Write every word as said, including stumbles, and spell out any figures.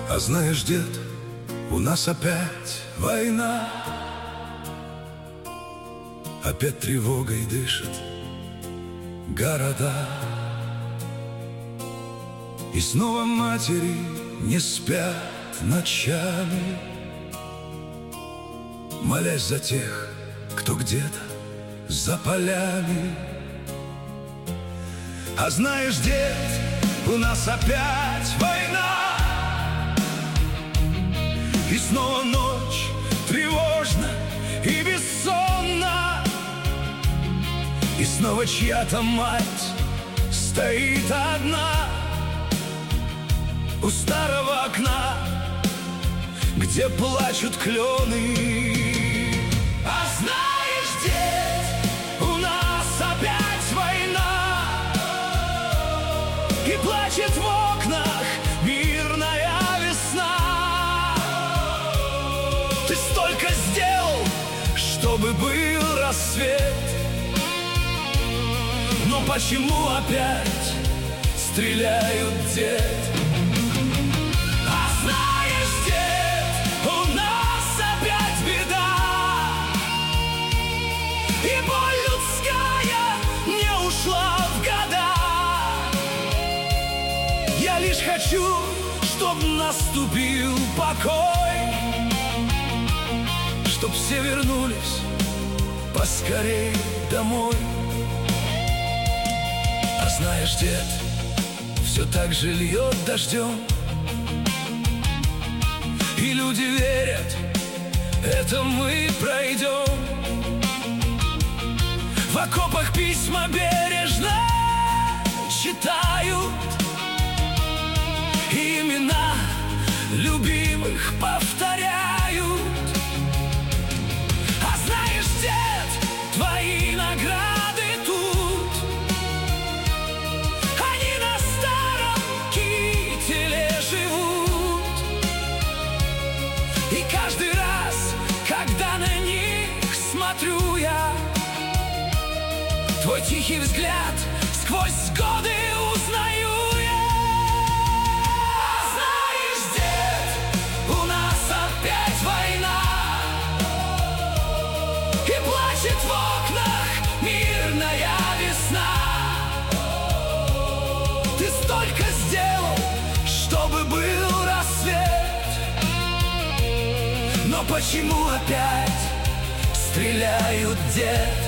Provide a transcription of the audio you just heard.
А знаешь, дед, у нас опять война, опять тревогой дышат города. И снова матери не спят ночами, молясь за тех, кто где-то за полями. А знаешь, дед, у нас опять война, и снова ночь тревожна и бессонна, и снова чья-то мать стоит одна у старого окна, где плачут клены. А знаешь, дед, у нас опять война, и плачет в окнах мирная весна. Ты столько сделал, чтобы был рассвет, но почему опять стреляют, дед? А знаешь, дед, у нас опять беда, и боль людская не ушла в года. Я лишь хочу, чтоб наступил покой, чтоб все вернулись поскорей домой. А знаешь, дед, все так же льет дождем, и люди верят, это мы пройдем. В окопах письма бережно читают, и имена любимых повторяют. А знаешь, дед, твои награды тут, они на старом кителе живут. И каждый раз, когда на них смотрю я, твой тихий взгляд сквозь годы узнаю я. А знаешь, дед, у нас опять война, и плачет в окнах мирная весна. Ты столько сделал, чтобы был рассвет, но почему опять стреляют, дед?